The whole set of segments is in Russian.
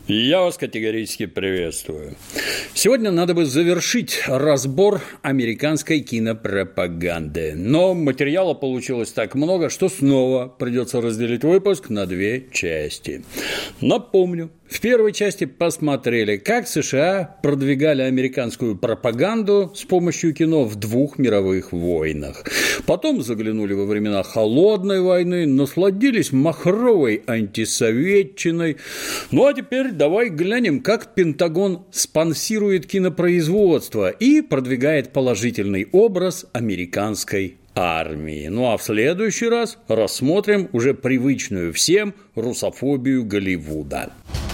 Я вас категорически приветствую. Сегодня надо бы завершить разбор американской кинопропаганды. Но материала получилось так много, что снова придется разделить выпуск на две части. Напомню, в первой части посмотрели, как США продвигали американскую пропаганду с помощью кино в двух мировых войнах. Потом заглянули во времена Холодной войны, насладились махровой антисоветчиной. Ну а теперь давай глянем, как Пентагон спонсирует кинопроизводство и продвигает положительный образ американской армии. Ну а в следующий раз рассмотрим уже привычную всем русофобию Голливуда.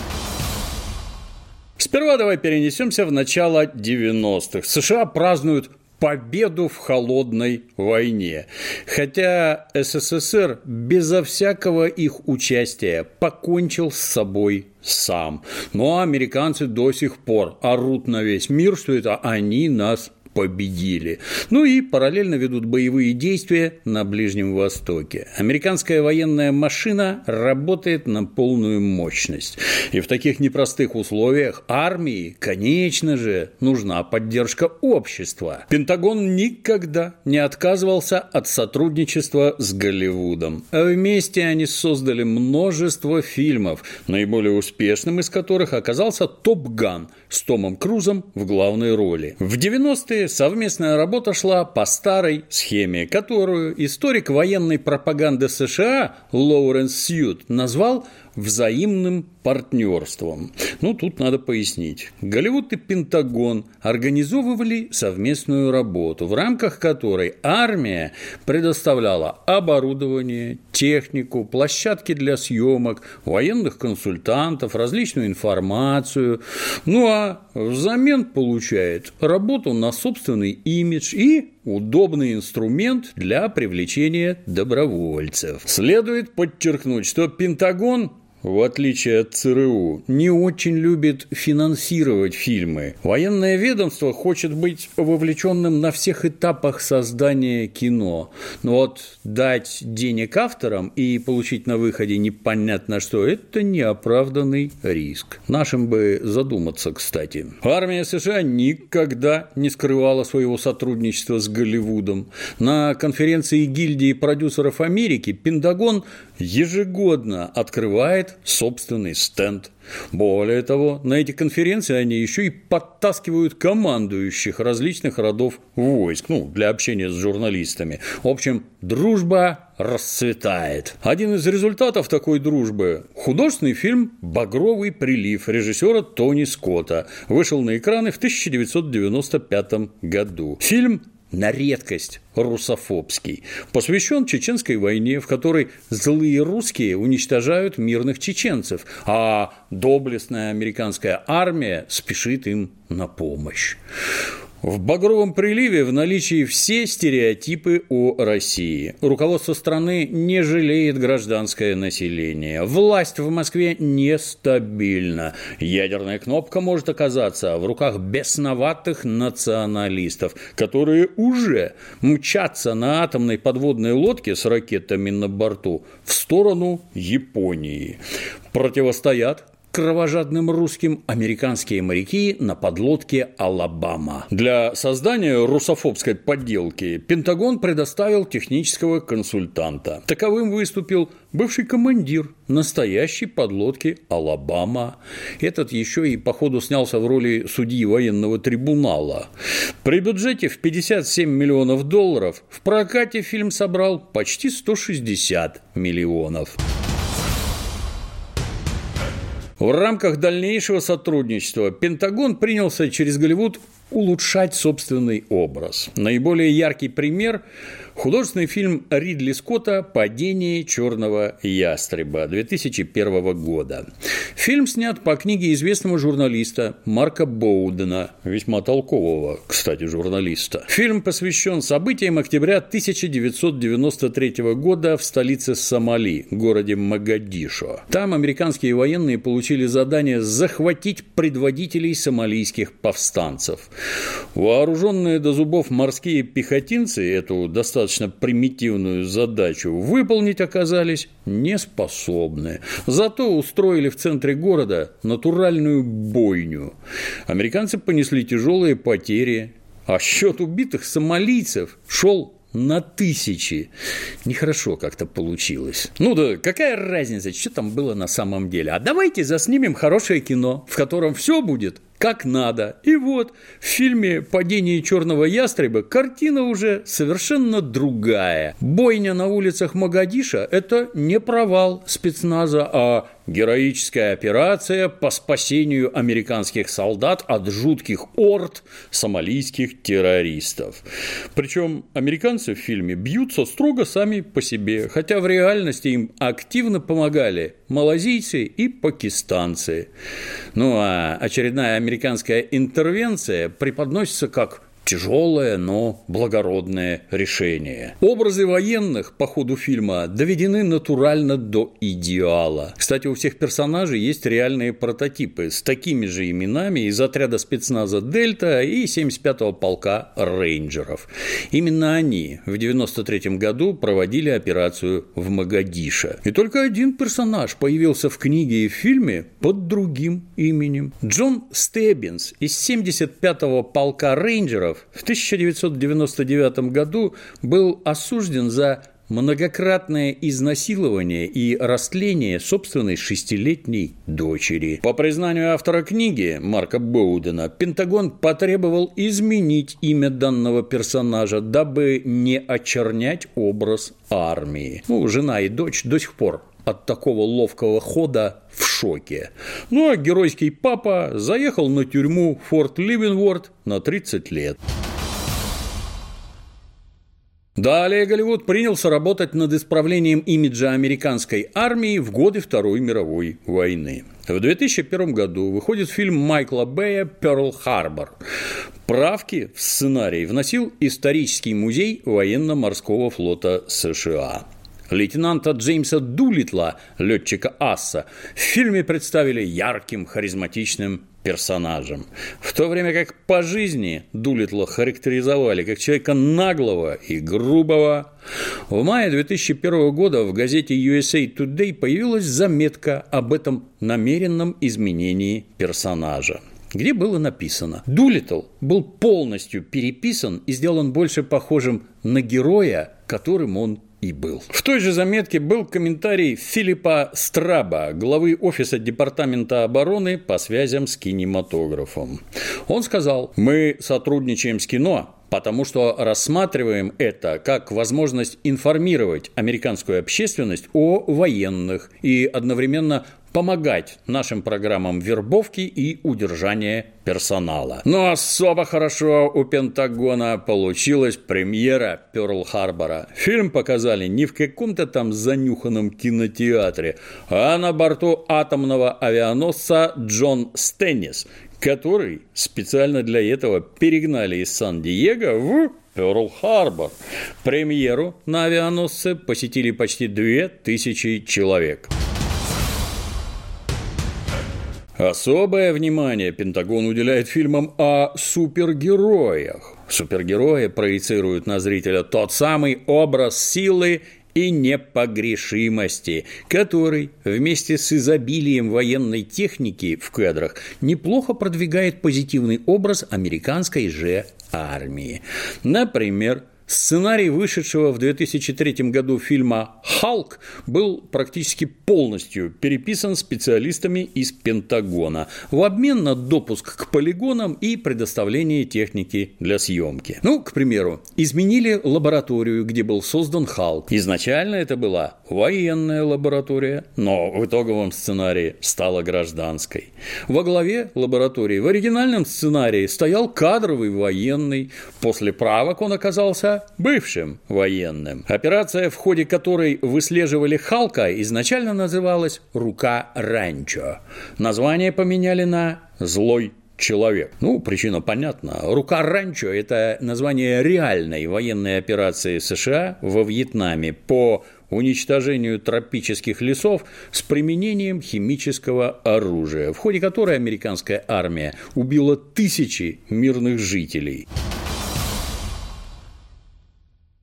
Сперва давай перенесемся в начало 90-х. США празднуют победу в холодной войне, хотя СССР безо всякого их участия покончил с собой сам. Но американцы до сих пор орут на весь мир, что это они нас победили. Ну и параллельно ведут боевые действия на Ближнем Востоке. Американская военная машина работает на полную мощность. И в таких непростых условиях армии, конечно же, нужна поддержка общества. Пентагон никогда не отказывался от сотрудничества с Голливудом. Вместе они создали множество фильмов, наиболее успешным из которых оказался «Топ Ган» с Томом Крузом в главной роли. В 90-е совместная работа шла по старой схеме, которую историк военной пропаганды США Лоуренс Сьют назвал взаимным партнерством. Ну, тут надо пояснить. Голливуд и Пентагон организовывали совместную работу, в рамках которой армия предоставляла оборудование, технику, площадки для съемок, военных консультантов, различную информацию. Ну, а взамен получает работу на собственный имидж и удобный инструмент для привлечения добровольцев. Следует подчеркнуть, что Пентагон, в отличие от ЦРУ, не очень любит финансировать фильмы. Военное ведомство хочет быть вовлеченным на всех этапах создания кино. Но вот дать денег авторам и получить на выходе непонятно что – это неоправданный риск. Нашим бы задуматься, кстати. Армия США никогда не скрывала своего сотрудничества с Голливудом. На конференции гильдии продюсеров Америки Пентагон ежегодно открывает собственный стенд. Более того, на эти конференции они еще и подтаскивают командующих различных родов войск, для общения с журналистами. В общем, дружба расцветает. Один из результатов такой дружбы – художественный фильм «Багровый прилив» режиссера Тони Скотта. Вышел на экраны в 1995 году. Фильм на редкость русофобский, посвящен Чеченской войне, в которой злые русские уничтожают мирных чеченцев, а доблестная американская армия спешит им на помощь. В «Багровом приливе» в наличии все стереотипы о России. Руководство страны не жалеет гражданское население. Власть в Москве нестабильна. Ядерная кнопка может оказаться в руках бесноватых националистов, которые уже мчатся на атомной подводной лодке с ракетами на борту в сторону Японии. Противостоят кровожадным русским американские моряки на подлодке «Алабама». Для создания русофобской подделки Пентагон предоставил технического консультанта. Таковым выступил бывший командир настоящей подлодки «Алабама». Этот еще и, походу, снялся в роли судьи военного трибунала. При бюджете в $57 миллионов в прокате фильм собрал почти 160 миллионов. В рамках дальнейшего сотрудничества Пентагон принялся через Голливуд улучшать собственный образ. Наиболее яркий пример – художественный фильм Ридли Скотта «Падение черного ястреба» 2001 года. Фильм снят по книге известного журналиста Марка Боудена, весьма толкового, кстати, журналиста. Фильм посвящен событиям октября 1993 года в столице Сомали, городе Могадишо. Там американские военные получили задание захватить предводителей сомалийских повстанцев. Вооруженные до зубов морские пехотинцы эту достаточно достаточно примитивную задачу выполнить оказались неспособны. Зато устроили в центре города натуральную бойню. Американцы понесли тяжелые потери, а счет убитых сомалийцев шел на тысячи. Нехорошо как-то получилось. Ну да, какая разница, что там было на самом деле? А давайте заснимем хорошее кино, в котором все будет как надо. И вот в фильме «Падение черного ястреба» картина уже совершенно другая. Бойня на улицах Могадишо – это не провал спецназа, а героическая операция по спасению американских солдат от жутких орд сомалийских террористов. Причем американцы в фильме бьются строго сами по себе, хотя в реальности им активно помогали малазийцы и пакистанцы. Ну а очередная американская интервенция преподносится как тяжелое, но благородное решение. Образы военных по ходу фильма доведены натурально до идеала. Кстати, у всех персонажей есть реальные прототипы с такими же именами из отряда спецназа «Дельта» и 75-го полка рейнджеров. Именно они в 1993 году проводили операцию в Могадишо. И только один персонаж появился в книге и в фильме под другим именем. Джон Стеббинс из 75-го полка рейнджеров в 1999 году был осужден за многократное изнасилование и растление собственной 6-летней дочери. По признанию автора книги Марка Боудена, Пентагон потребовал изменить имя данного персонажа, дабы не очернять образ армии. Жена и дочь до сих пор от такого ловкого хода в шоке. Ну а геройский папа заехал на тюрьму Форт Ливенворд на 30 лет. Далее Голливуд принялся работать над исправлением имиджа американской армии в годы Второй мировой войны. В 2001 году выходит фильм Майкла Бэя «Пёрл-Харбор». Правки в сценарий вносил исторический музей военно-морского флота США. Лейтенанта Джеймса Дулиттла, летчика Асса, в фильме представили ярким, харизматичным персонажем, в то время как по жизни Дулиттла характеризовали как человека наглого и грубого. В мае 2001 года в газете USA Today появилась заметка об этом намеренном изменении персонажа, где было написано: Дулиттл был полностью переписан и сделан больше похожим на героя, которым он и был. В той же заметке был комментарий Филиппа Страба, главы офиса Департамента обороны по связям с кинематографом. Он сказал: «Мы сотрудничаем с кино, потому что рассматриваем это как возможность информировать американскую общественность о военных и одновременно помогать нашим программам вербовки и удержания персонала». Но особо хорошо у Пентагона получилась премьера «Пёрл-Харбора». Фильм показали не в каком-то там занюханном кинотеатре, а на борту атомного авианосца «Джон Стеннис», который специально для этого перегнали из Сан-Диего в Пёрл-Харбор. Премьеру на авианосце посетили почти 2000 человек. Особое внимание Пентагон уделяет фильмам о супергероях. Супергерои проецируют на зрителя тот самый образ силы и непогрешимости, который вместе с изобилием военной техники в кадрах неплохо продвигает позитивный образ американской же армии. Например, сценарий вышедшего в 2003 году фильма «Халк» был практически полностью переписан специалистами из Пентагона в обмен на допуск к полигонам и предоставление техники для съемки. К примеру, изменили лабораторию, где был создан «Халк». Изначально это была военная лаборатория, но в итоговом сценарии стала гражданской. Во главе лаборатории в оригинальном сценарии стоял кадровый военный. После правок он оказался бывшим военным. Операция, в ходе которой выслеживали Халка, изначально называлась «Рука Ранчо». Название поменяли на «Злой человек». Причина понятна. «Рука Ранчо» – это название реальной военной операции США во Вьетнаме по уничтожению тропических лесов с применением химического оружия, в ходе которой американская армия убила тысячи мирных жителей.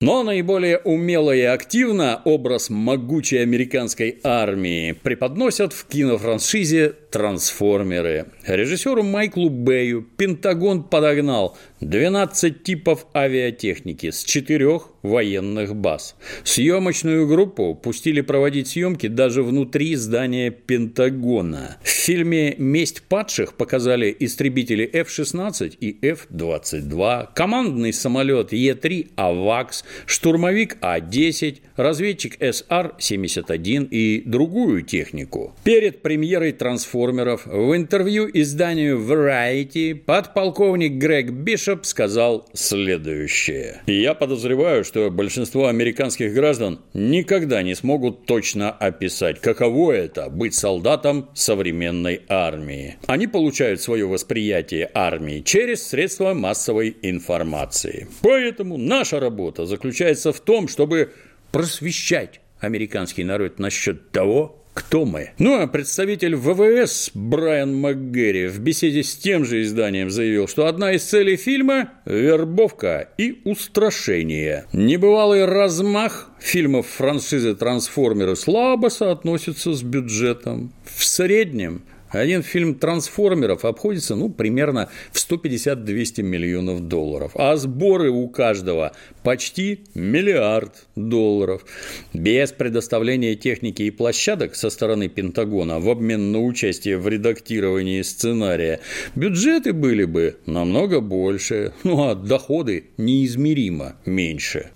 Но наиболее умело и активно образ могучей американской армии преподносят в кинофраншизе «Трансформеры». Режиссеру Майклу Бэю Пентагон подогнал 12 типов авиатехники с 4 военных баз. Съемочную группу пустили проводить съемки даже внутри здания Пентагона. В фильме «Месть падших» показали истребители F-16 и F-22, командный самолет Е-3 «Авакс», штурмовик А-10, разведчик СР-71 и другую технику. Перед премьерой «Трансформеров» в интервью изданию Variety подполковник Грег Бишоп сказал следующее. «Я подозреваю, что большинство американских граждан никогда не смогут точно описать, каково это – быть солдатом современной армии. Они получают свое восприятие армии через средства массовой информации. Поэтому наша работа заключается в том, чтобы просвещать американский народ насчет того, кто мы». Ну а представитель ВВС Брайан МакГерри в беседе с тем же изданием заявил, что одна из целей фильма – вербовка и устрашение. Небывалый размах фильмов франшизы «Трансформеры» слабо соотносится с бюджетом. В среднем один фильм «Трансформеров» обходится, примерно в 150-200 миллионов долларов, а сборы у каждого почти $1 миллиард. Без предоставления техники и площадок со стороны Пентагона в обмен на участие в редактировании сценария бюджеты были бы намного больше, а доходы неизмеримо меньше.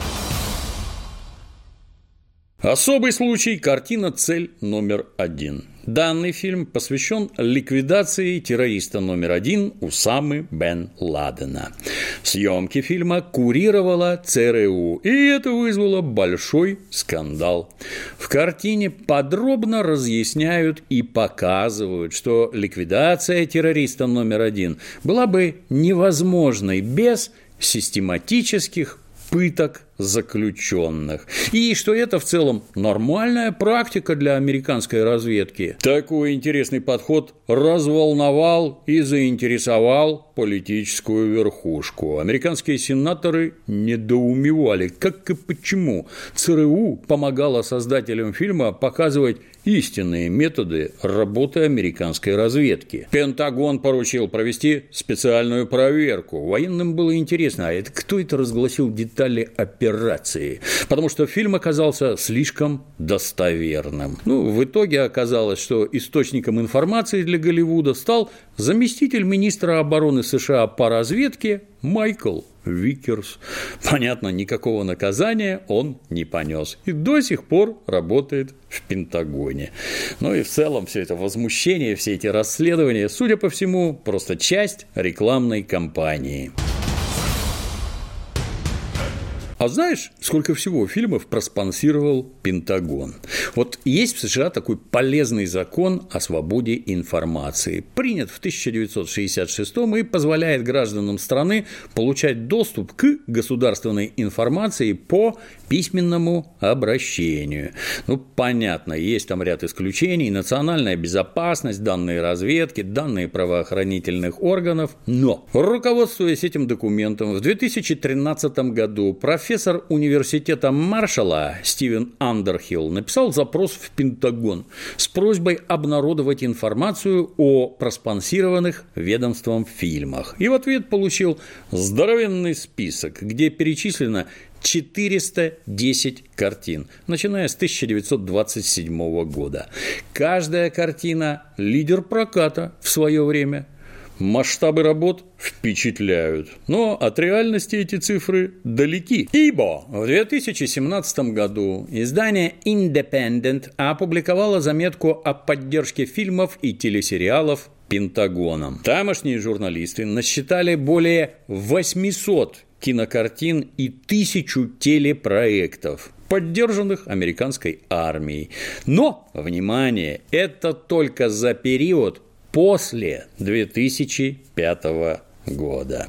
Особый случай – картина «Цель номер 1». Данный фильм посвящен ликвидации террориста номер 1 Усамы бен Ладена. Съемки фильма курировала ЦРУ, и это вызвало большой скандал. В картине подробно разъясняют и показывают, что ликвидация террориста номер 1 была бы невозможной без систематических пыток заключенных. И что это в целом нормальная практика для американской разведки. Такой интересный подход разволновал и заинтересовал политическую верхушку. Американские сенаторы недоумевали, как и почему ЦРУ помогала создателям фильма показывать истинные методы работы американской разведки. Пентагон поручил провести специальную проверку. Военным было интересно, а кто это разгласил детали операции? Потому что фильм оказался слишком достоверным. В итоге оказалось, что источником информации для Голливуда стал заместитель министра обороны США по разведке Майкл Викерс. Понятно, никакого наказания он не понес. И до сих пор работает в Пентагоне. И в целом все это возмущение, все эти расследования, судя по всему, просто часть рекламной кампании. А знаешь, сколько всего фильмов проспонсировал Пентагон? Есть в США такой полезный закон о свободе информации. Принят в 1966 и позволяет гражданам страны получать доступ к государственной информации по письменному обращению. Понятно, есть там ряд исключений: национальная безопасность, данные разведки, данные правоохранительных органов. Но, руководствуясь этим документом, в 2013 году профессор университета Маршалла Стивен Андерхилл написал запрос в Пентагон с просьбой обнародовать информацию о проспонсированных ведомством фильмах. И в ответ получил здоровенный список, где перечислено 410 картин, начиная с 1927 года. Каждая картина – лидер проката в свое время. Масштабы работ впечатляют, но от реальности эти цифры далеки. Ибо в 2017 году издание Independent опубликовало заметку о поддержке фильмов и телесериалов Пентагоном. Тамошние журналисты насчитали более 800 кинокартин и 1000 телепроектов, поддержанных американской армией. Но, внимание, это только за период после 2005 года.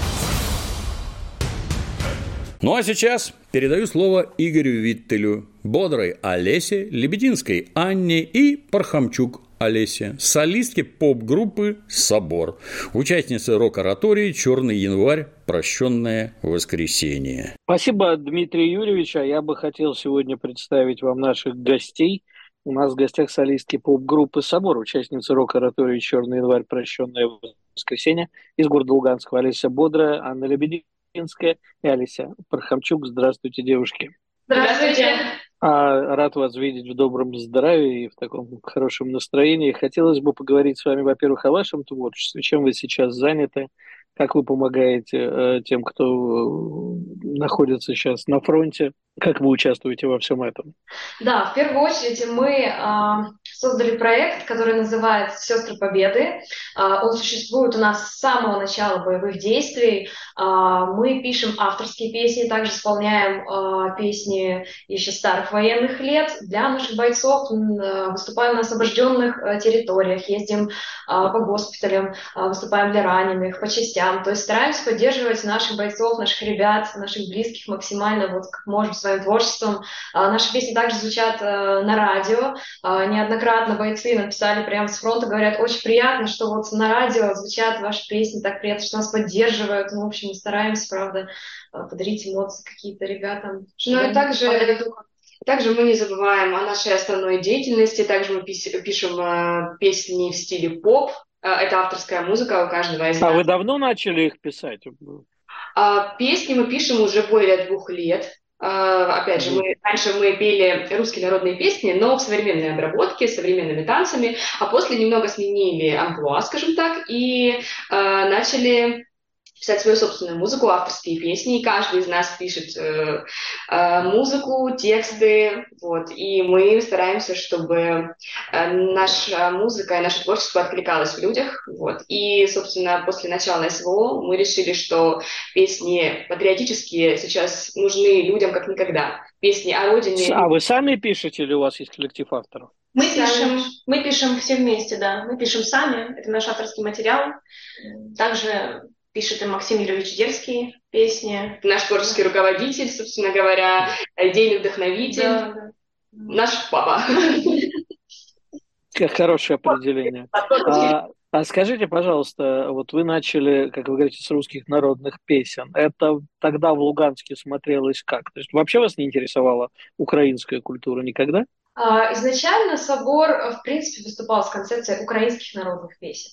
А сейчас передаю слово Игорю Виттелю, Бодрой Олесе, Лебединской Анне и Пархамчук Олеся, солистки поп-группы «Собор», участницы рок-оратории «Черный январь. Прощенное воскресенье». Спасибо, Дмитрий Юрьевич. А я бы хотел сегодня представить вам наших гостей. У нас в гостях солистки поп-группы «Собор», участницы рок-оратории «Черный январь. Прощенное воскресенье» из города Луганского. Олеся Бодрая, Анна Лебединская и Олеся Пархамчук. Здравствуйте, девушки. Здравствуйте. Рад вас видеть в добром здравии и в таком хорошем настроении. Хотелось бы поговорить с вами, во-первых, о вашем творчестве, чем вы сейчас заняты, как вы помогаете тем, кто находится сейчас на фронте, как вы участвуете во всем этом. Да, в первую очередь мы создали проект, который называется «Сестры Победы». Он существует у нас с самого начала боевых действий. Мы пишем авторские песни, также исполняем песни еще старых военных лет для наших бойцов, выступаем на освобожденных территориях, ездим по госпиталям, выступаем для раненых, по частям. То есть стараемся поддерживать наших бойцов, наших ребят, наших близких максимально, вот как можем, своим творчеством. Наши песни также звучат на радио. Неоднократно бойцы написали прямо с фронта, говорят, очень приятно, что вот на радио звучат ваши песни, так приятно, что нас поддерживают. Ну, в общем, мы стараемся, правда, подарить эмоции какие-то ребятам. Ну и также мы не забываем о нашей основной деятельности. Также мы пишем песни в стиле поп. Это авторская музыка у каждого из нас. А вы давно начали их писать? Песни мы пишем уже более 2 лет. Опять же, раньше мы пели русские народные песни, но в современной обработке, с современными танцами, а после немного сменили амплуа, скажем так, и начали писать свою собственную музыку, авторские песни, и каждый из нас пишет музыку, тексты, вот, и мы стараемся, чтобы наша музыка и наше творчество откликалось в людях, вот, и, собственно, после начала СВО мы решили, что песни патриотические сейчас нужны людям как никогда, песни о родине. А вы сами пишете или у вас есть коллектив авторов? Мы пишем все вместе, да, мы пишем сами, это наш авторский материал, также пишет и Максим Юрьевич Дерзкий песни. Наш творческий руководитель, собственно говоря, идейный вдохновитель. Да. Наш папа. Хорошее определение. А скажите, пожалуйста, вот вы начали, как вы говорите, с русских народных песен. Это тогда в Луганске смотрелось как? То есть вообще вас не интересовала украинская культура никогда? Изначально собор, в принципе, выступал с концепцией украинских народных песен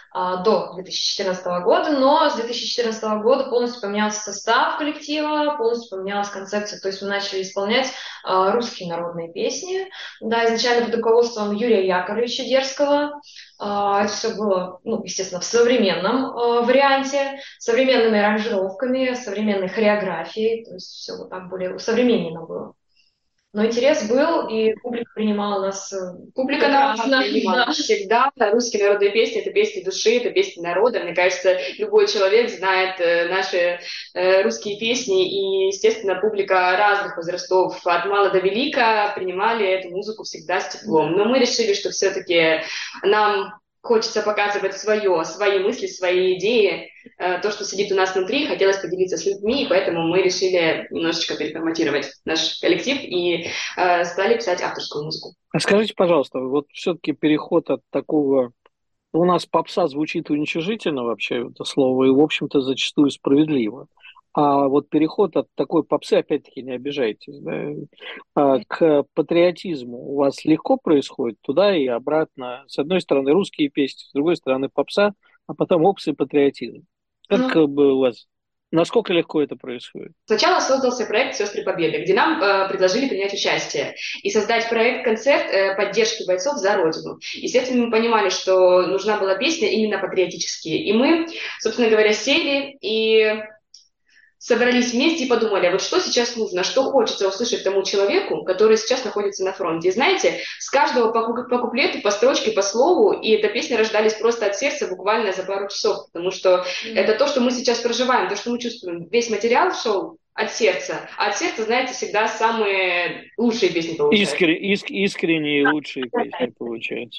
до 2014 года, но с 2014 года полностью поменялся состав коллектива, полностью поменялась концепция, то есть мы начали исполнять русские народные песни, да, изначально под руководством Юрия Яковлевича Дерзкого. Это все было, ну, естественно, в современном варианте, с современными аранжировками, современной хореографией, то есть все вот так более современно было. Но интерес был, и публика принимала нас. Публика нас принимала всегда. Русские народные песни — это песни души, это песни народа. Мне кажется, любой человек знает наши русские песни, и, естественно, публика разных возрастов, от мала до велика, принимали эту музыку всегда с теплом. Но мы решили, что все-таки нам хочется показывать свои мысли, свои идеи, то, что сидит у нас внутри, хотелось поделиться с людьми, и поэтому мы решили немножечко переформатировать наш коллектив и стали писать авторскую музыку. А скажите, пожалуйста, вот все-таки переход от такого... У нас попса звучит уничижительно вообще, это слово, и, в общем-то, зачастую справедливо. А вот переход от такой попсы, опять-таки, не обижайтесь, да, к патриотизму у вас легко происходит туда и обратно? С одной стороны русские песни, с другой стороны попса, а потом опс и патриотизм. Как бы у вас... Насколько легко это происходит? Сначала создался проект «Сестры Победы», где нам предложили принять участие и создать проект-концерт поддержки бойцов за Родину. Естественно, мы понимали, что нужна была песня именно патриотические. И мы, собственно говоря, сели и собрались вместе и подумали, а вот что сейчас нужно, что хочется услышать тому человеку, который сейчас находится на фронте. И знаете, с каждого по куплету, по строчке, по слову, и эта песня рождались просто от сердца буквально за пару часов, потому что это то, что мы сейчас проживаем, то, что мы чувствуем. Весь материал шел от сердца. А от сердца, знаете, всегда самые лучшие песни получаются. Искренние лучшие песни получаются.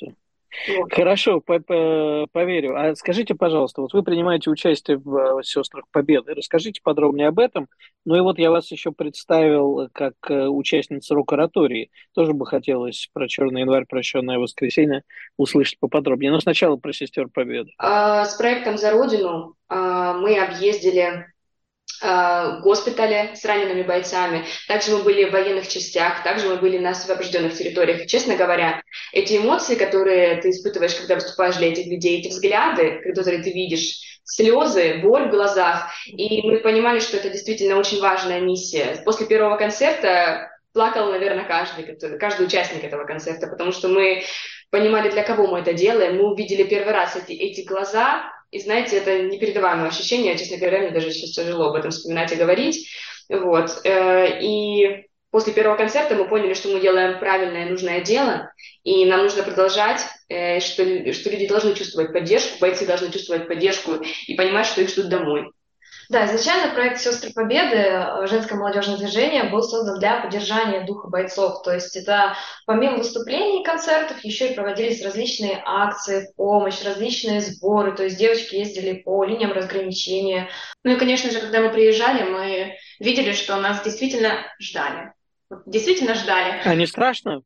Хорошо, поверю. А скажите, пожалуйста, вот вы принимаете участие в «Сестрах Победы». Расскажите подробнее об этом. Ну и вот я вас еще представил как участница рок-оратории. Тоже бы хотелось про «Черный январь, прощенное воскресенье» услышать поподробнее. Но сначала про «Сестер Победы». С проектом «За Родину» мы объездили госпитали с ранеными бойцами, также мы были в военных частях, также мы были на освобожденных территориях. И, честно говоря, эти эмоции, которые ты испытываешь, когда выступаешь для этих людей, эти взгляды, которые ты видишь, слезы, боль в глазах, и мы понимали, что это действительно очень важная миссия. После первого концерта плакал, наверное, каждый участник этого концерта, потому что мы понимали, для кого мы это делаем. Мы увидели первый раз эти глаза, и, знаете, это непередаваемое ощущение. Честно говоря, мне даже сейчас тяжело об этом вспоминать и говорить. Вот. И после первого концерта мы поняли, что мы делаем правильное и нужное дело, и нам нужно продолжать, что люди должны чувствовать поддержку, бойцы должны чувствовать поддержку и понимать, что их ждут домой. Да, изначально проект «Сестры Победы», женское молодежное движение, был создан для поддержания духа бойцов. То есть это помимо выступлений и концертов еще и проводились различные акции в помощь, различные сборы. То есть девочки ездили по линиям разграничения. Ну и, конечно же, когда мы приезжали, мы видели, что нас действительно ждали. Действительно ждали. А не страшно?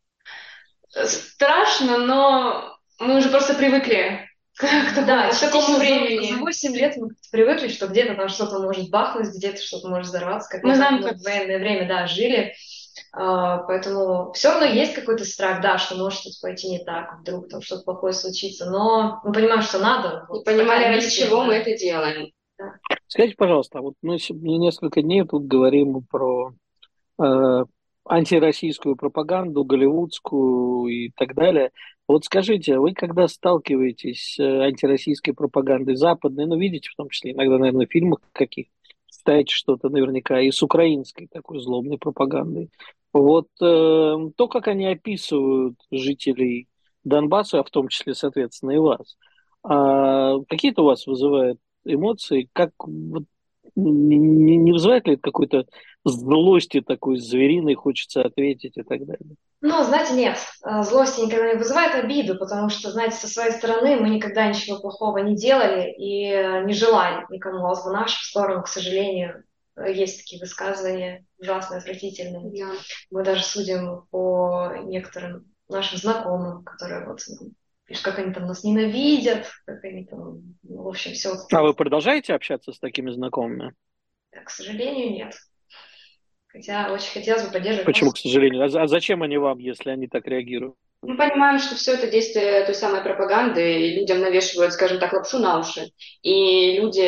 Страшно, но мы уже просто привыкли к такому времени. За 8 лет мы привыкли, что где-то там что-то может бахнуть, где-то что-то может взорваться. Как мы знаем, как в военное время, да, жили. Поэтому все равно есть какой-то страх, да, что может что-то пойти не так, вдруг там что-то плохое случится. Но мы понимаем, что надо. Вот, понимали, ради чего мы это делаем. Да. Скажите, пожалуйста, вот мы несколько дней тут говорим про антироссийскую пропаганду, голливудскую и так далее. Вот скажите, вы когда сталкиваетесь с антироссийской пропагандой западной, ну, видите, в том числе иногда, наверное, в фильмах каких, читаете что-то наверняка, и с украинской такой злобной пропагандой, вот то, как они описывают жителей Донбасса, а в том числе, соответственно, и вас, какие-то у вас вызывают эмоции, как вот, не вызывает ли это какой-то злости такой звериной, хочется ответить и так далее? Ну, знаете, нет, злости никогда не вызывает, обиду, потому что, знаете, со своей стороны мы никогда ничего плохого не делали и не желали никому, а в нашу сторону, к сожалению, есть такие высказывания ужасные, отвратительные. Да. Мы даже судим по некоторым нашим знакомым, которые вот пишут, как они там нас ненавидят, как они там, ну, в общем, все. А вы продолжаете общаться с такими знакомыми? Да, к сожалению, нет. Хотя очень хотелось бы поддерживать. Почему, к сожалению? А зачем они вам, если они так реагируют? Мы понимаем, что все это действие той самой пропаганды, и людям навешивают, скажем так, лапшу на уши. И люди,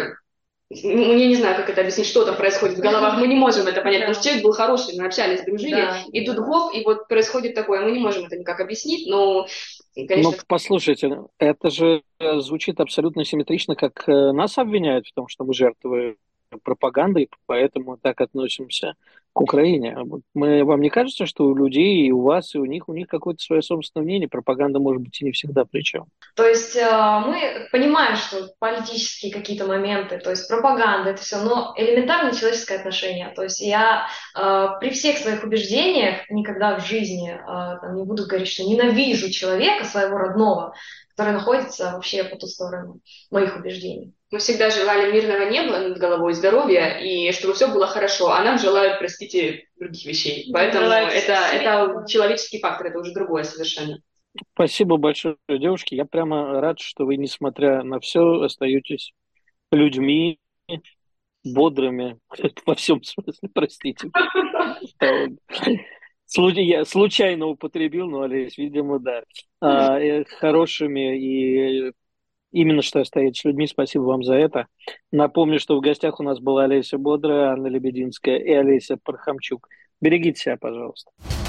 ну, я не знаю, как это объяснить, что там происходит в головах, мы не можем это понять, потому что человек был хороший, мы общались, дружили, и тут гоп, и вот происходит такое, мы не можем это никак объяснить, но, конечно... Ну, послушайте, это же звучит абсолютно симметрично, как нас обвиняют в том, что мы жертвы пропагандой, поэтому так относимся к Украине. Вам не кажется, что у людей, и у вас, и у них какое-то свое собственное мнение? Пропаганда, может быть, и не всегда при чем. То есть мы понимаем, что политические какие-то моменты, то есть пропаганда, это все, но элементарное человеческое отношение. То есть я при всех своих убеждениях никогда в жизни не буду говорить, что ненавижу человека, своего родного, который находится вообще по ту сторону моих убеждений. Мы всегда желали мирного неба над головой, здоровья, и чтобы все было хорошо, а нам желают, простите, других вещей. Поэтому это человеческий фактор, это уже другое совершенно. Спасибо большое, девушки. Я прямо рад, что вы, несмотря на все, остаетесь людьми, бодрыми, во всем смысле, простите. Я случайно употребил, но, Олесь, видимо, да. Хорошими и именно что остаетесь людьми. Спасибо вам за это. Напомню, что в гостях у нас была Олеся Бодрая, Анна Лебединская и Олеся Пархамчук. Берегите себя, пожалуйста.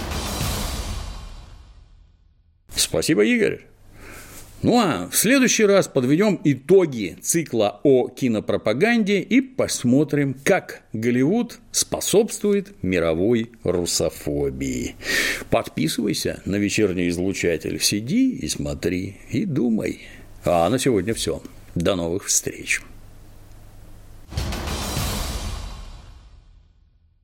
Спасибо, Игорь. Ну а в следующий раз подведем итоги цикла о кинопропаганде и посмотрим, как Голливуд способствует мировой русофобии. Подписывайся на вечерний излучатель, сиди и смотри, и думай. А на сегодня все. До новых встреч.